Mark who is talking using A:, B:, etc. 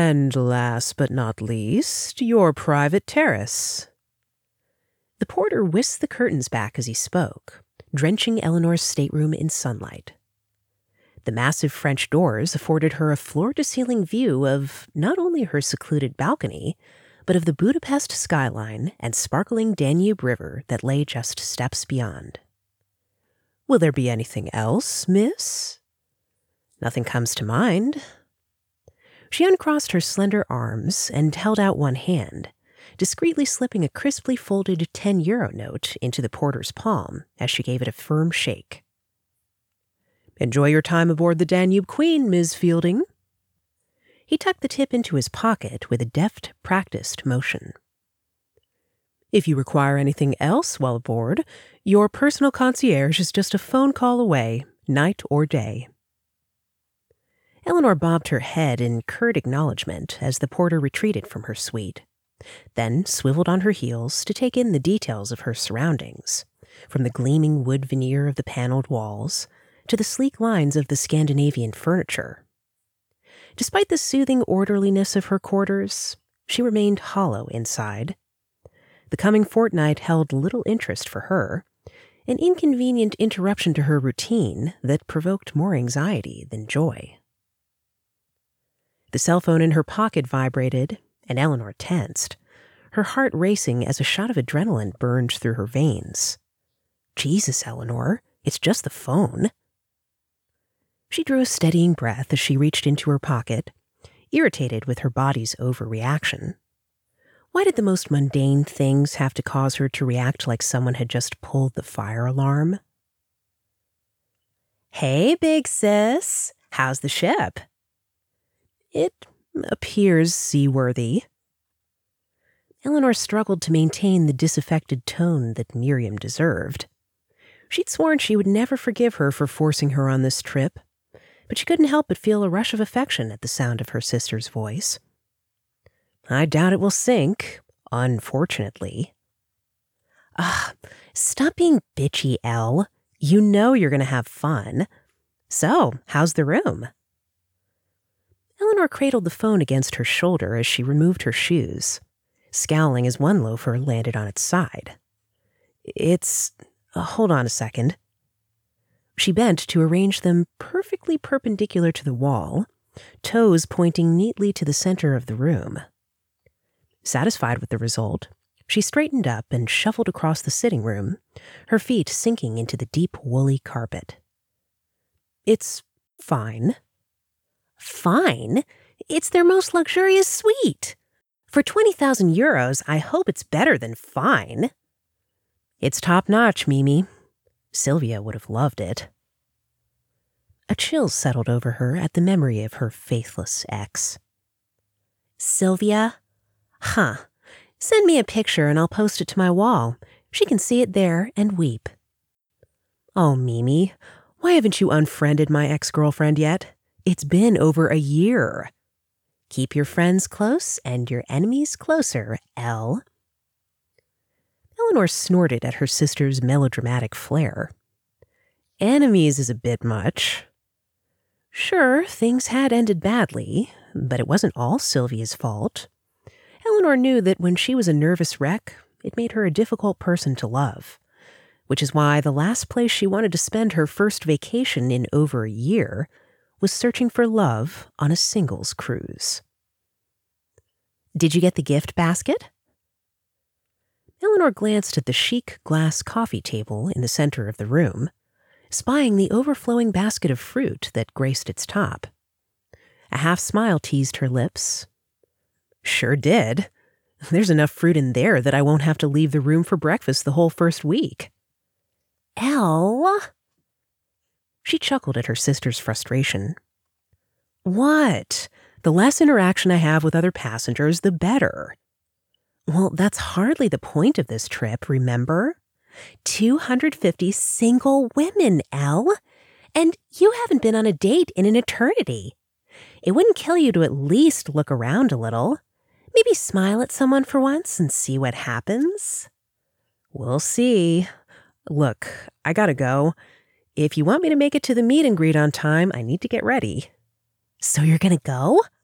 A: And last but not least, your private terrace. The porter whisked the curtains back as he spoke, drenching Eleanor's stateroom in sunlight. The massive French doors afforded her a floor-to-ceiling view of not only her secluded balcony, but of the Budapest skyline and sparkling Danube River that lay just steps beyond. Will there be anything else, miss? Nothing comes to mind. She uncrossed her slender arms and held out one hand, discreetly slipping a crisply folded 10-euro note into the porter's palm as she gave it a firm shake. Enjoy your time aboard the Danube Queen, Ms. Fielding. He tucked the tip into his pocket with a deft, practiced motion. If you require anything else while aboard, your personal concierge is just a phone call away, night or day. Eleanor bobbed her head in curt acknowledgement as the porter retreated from her suite, then swiveled on her heels to take in the details of her surroundings, from the gleaming wood veneer of the paneled walls to the sleek lines of the Scandinavian furniture. Despite the soothing orderliness of her quarters, she remained hollow inside. The coming fortnight held little interest for her, an inconvenient interruption to her routine that provoked more anxiety than joy. The cell phone in her pocket vibrated, and Eleanor tensed, her heart racing as a shot of adrenaline burned through her veins. Jesus, Eleanor, it's just the phone. She drew a steadying breath as she reached into her pocket, irritated with her body's overreaction. Why did the most mundane things have to cause her to react like someone had just pulled the fire alarm? Hey, big sis. How's the ship? It appears seaworthy. Eleanor struggled to maintain the disaffected tone that Miriam deserved. She'd sworn she would never forgive her for forcing her on this trip, but she couldn't help but feel a rush of affection at the sound of her sister's voice. I doubt it will sink, unfortunately. Stop being bitchy, Elle. You know you're going to have fun. So, how's the room? Eleanor cradled the phone against her shoulder as she removed her shoes, scowling as one loafer landed on its side. Hold on a second. She bent to arrange them perfectly perpendicular to the wall, toes pointing neatly to the center of the room. Satisfied with the result, she straightened up and shuffled across the sitting room, her feet sinking into the deep woolly carpet. It's fine. Fine? It's their most luxurious suite. For 20,000 euros, I hope it's better than fine. It's top-notch, Mimi. Sylvia would have loved it. A chill settled over her at the memory of her faithless ex. Sylvia? Huh. Send me a picture and I'll post it to my wall. She can see it there and weep. Oh, Mimi, why haven't you unfriended my ex-girlfriend yet? It's been over a year. Keep your friends close and your enemies closer, Elle. Eleanor snorted at her sister's melodramatic flair. Enemies is a bit much. Sure, things had ended badly, but it wasn't all Sylvia's fault. Eleanor knew that when she was a nervous wreck, it made her a difficult person to love, which is why the last place she wanted to spend her first vacation in over a year was searching for love on a singles cruise. Did you get the gift basket? Eleanor glanced at the chic glass coffee table in the center of the room, spying the overflowing basket of fruit that graced its top. A half smile teased her lips. Sure did. There's enough fruit in there that I won't have to leave the room for breakfast the whole first week. Elle? She chuckled at her sister's frustration. What? The less interaction I have with other passengers, the better. Well, that's hardly the point of this trip, remember? 250 single women, Elle. And you haven't been on a date in an eternity. It wouldn't kill you to at least look around a little. Maybe smile at someone for once and see what happens. We'll see. Look, I gotta go. If you want me to make it to the meet and greet on time, I need to get ready. So you're gonna go?